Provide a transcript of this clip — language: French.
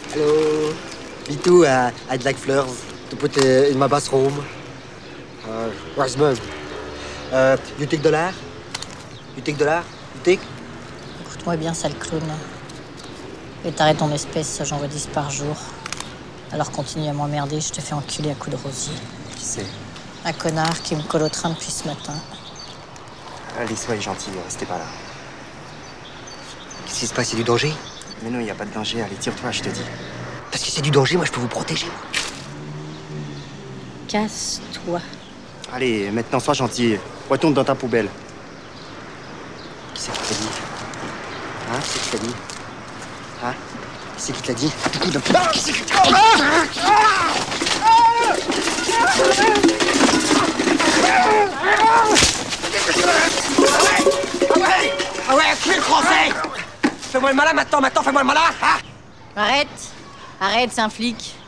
Hallo. Wie du, I'd like flowers to put in my bathroom. Where's mom? You take $? You take $? You take? Écoute-moi bien, sale clown. Et t'arrêtes ton espèce, j'en vois 10 par jour. Alors continue à m'emmerder, je te fais enculer à coups de rosier. Qui c'est? Un connard qui me colle au train depuis ce matin. Allez, soyez gentil, restez pas là. Qu'est-ce qui se passe? Il y a du danger? Mais non, il n'y a pas de danger. Allez, tire-toi, je te dis. Parce que c'est du danger, moi, je peux vous protéger. Casse-toi. Allez, maintenant, sois gentil. Retourne dans ta poubelle. Qui c'est qui te l'a dit? Hein? Qui c'est qui te l'a dit? Hein? Qui c'est qui te l'a dit? Du coup, qui c'est qui te l'a dit? Ah ouais, cul le français! Fais-moi le malin maintenant, fais-moi le malin! Hein? Arrête, c'est un flic.